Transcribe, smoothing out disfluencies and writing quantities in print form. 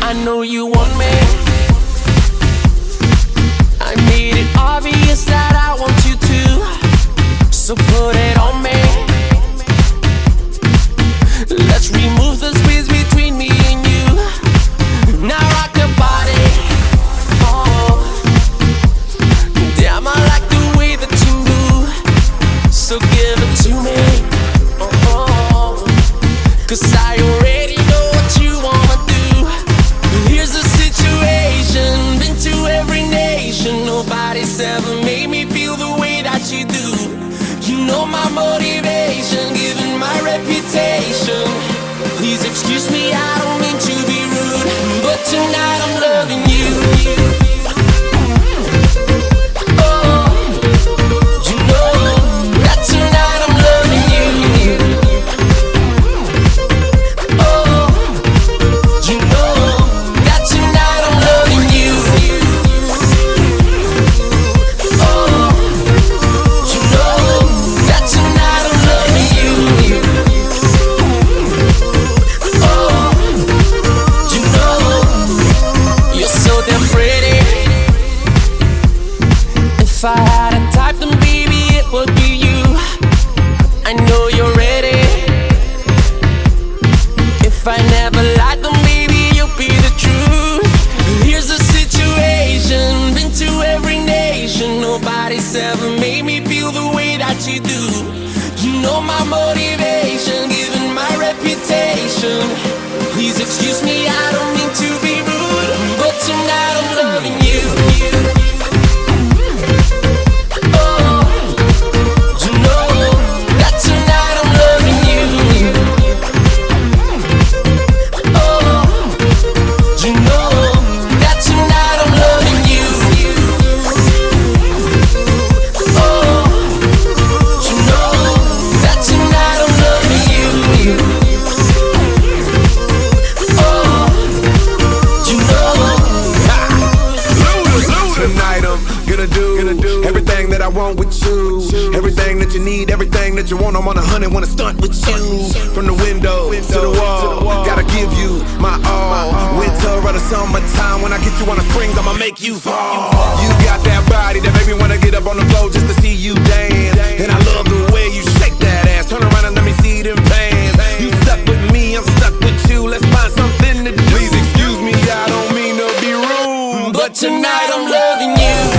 I know you want me. I made it obvious that I want you to, so put it on me. Let's remove the space between me and you. Now rock your body. Oh, damn, I like the way that you move, so give it to me. Oh, 'cause I already know what you wanna do. Here's the situation, been to every nation. Nobody's ever made me feel the way that you do. You know my motivation, given my reputation. Please excuse me, I don't mean to be rude, but tonight I'm loving you. Oh, you know that tonight I'm loving you. Oh, you know that tonight I'm loving you. Oh, you know that tonight I'm loving you. Oh, you know you're so damn pretty. If I had a type, then baby it would be you. I know you're ready. If I never lied, then baby you'll be the truth. Here's the situation, been to every nation. Nobody's ever made me feel the way that you do. You know my motivation, given my reputation. Please excuse me, I don't mean to be rude, but tonight I'm loving you. Oh, you know that tonight I'm loving you. Oh, you know that tonight I'm loving you. Oh, you know that tonight I'm loving you. Oh, you know. Tonight I'm gonna do everything that I want with you. Everything that you need, everything that you want. I'm on 100, wanna stunt with you. From the window to the wall, gotta give you my all. Winter or the summertime, when I get you on the springs, I'ma make you fall. You got that body that make me wanna get up on the floor just to see you dance. And I love the way you shake that ass. Turn around and let me see them pants. You stuck with me, I'm stuck with you. Let's find something to do. Please excuse me, I don't mean to be rude, But tonight I'm loving you.